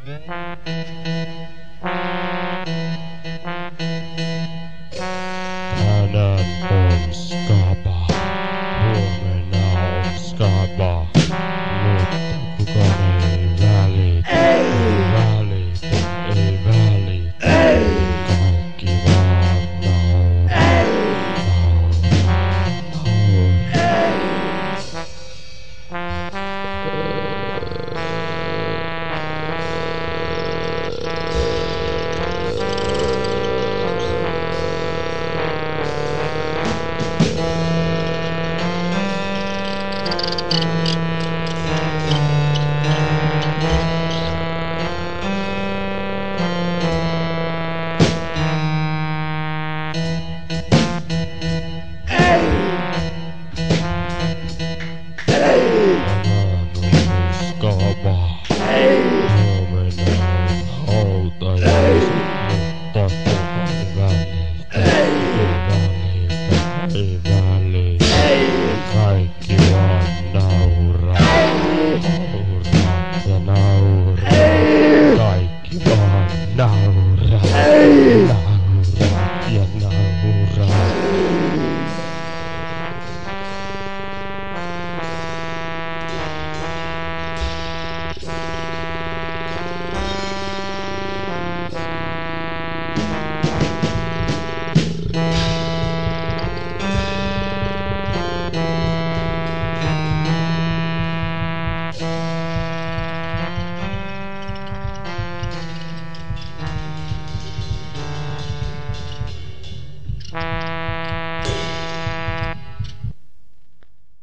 Tänään on skaba, huomenna on skaba, mutta kukaan ei välitä, ei välitä, ei välitä, kaikki vaan nauraa, kaikki vaan nauraa, nauraa ja nauraa, kaikki vaan nauraa.